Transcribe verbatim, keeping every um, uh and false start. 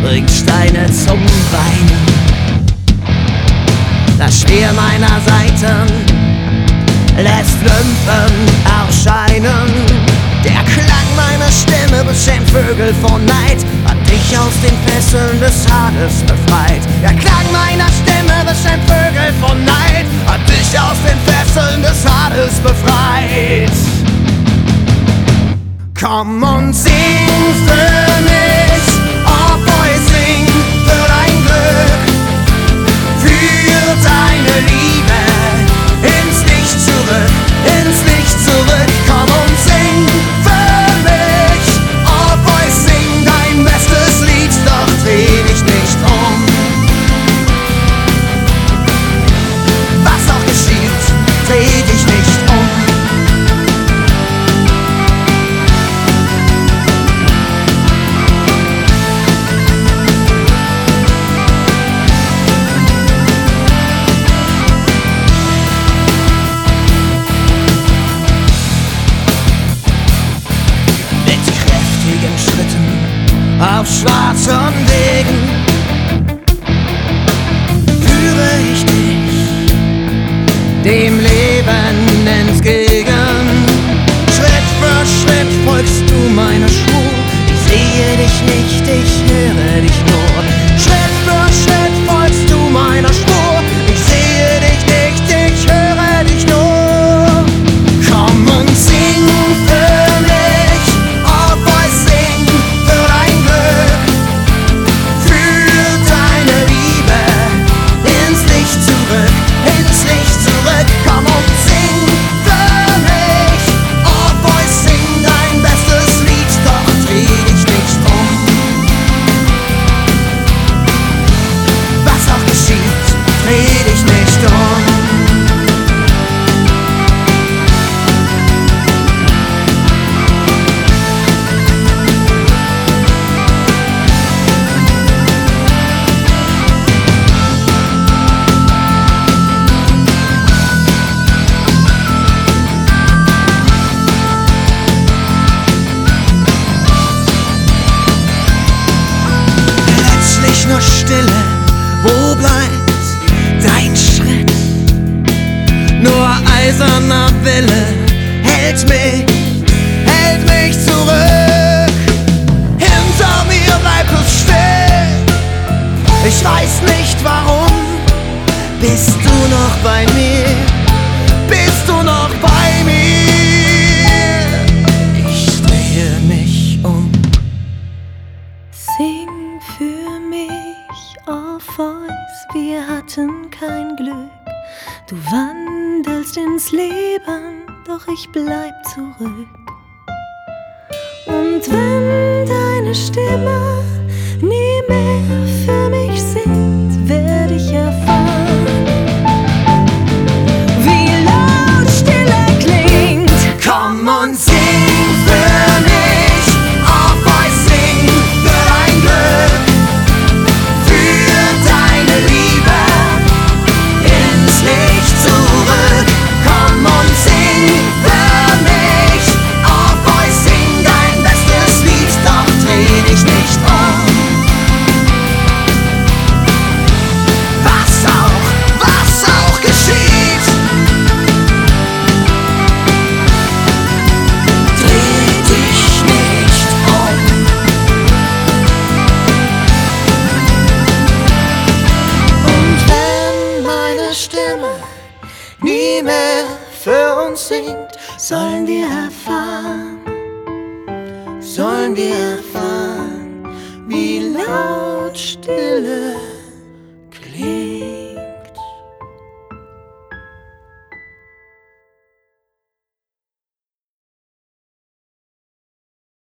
bringt Steine zum Weinen. Das Schwer meiner Seiten lässt Lympen erscheinen. Der Klang meiner Stimme beschämt Vögel vor Neid, hat dich aus den Fesseln des Hades befreit. Der Klang meiner Stimme beschämt Vögel vor Neid, hat dich aus den Fesseln des Hades befreit. Komm und sing für mich, oh boy, sing für dein Glück, für deine Liebe, ins Licht zurück, ins Licht zurück. Komm und sing für mich, oh boy, sing dein bestes Lied, doch dreh dich nicht um. Was auch geschieht, dreh dich nicht um. Auf schwarzen Wegen führe ich dich dem Leben entgegen. Schritt für Schritt folgst du meiner Spur. Ich sehe dich nicht, ich höre dich nur. Schritt für Schritt folgst du meiner Spur. Ich sehe dich nicht, ich höre dich nur. Komm und sing für mich, oh boy, sing für dein Glück, für deine Liebe, ins Licht zurück, ins Licht zurück. Komm und sing für mich, oh boy, sing dein bestes Lied, doch dreh dich nicht um. Was auch geschieht, dreh dich nicht um. Nur Stille, wo bleibt dein Schritt? Nur eiserner Wille hält mich, hält mich zurück. Hinter mir bleibt es still, ich weiß nicht warum. Bist du noch bei mir? Bist du noch bei mir? Ich drehe mich um. Sing für mich, oh Voice, wir hatten kein Glück. Du wandelst ins Leben, doch ich bleib zurück. Und wenn deine Stimme nie mehr für mich singt, werd ich erfahren, wie laut Stille klingt. Komm und sing für mich, oh boy, sing für dein Glück, für deine Liebe, ins Licht zurück. Komm und sing für mich, oh boy, sing dein bestes Lied, doch dreh dich nicht um. Was auch, was auch geschieht, dreh dich nicht um. Und wenn meine Stimme nie mehr für uns singt, sollen wir erfahren, sollen wir erfahren, wie laut Stille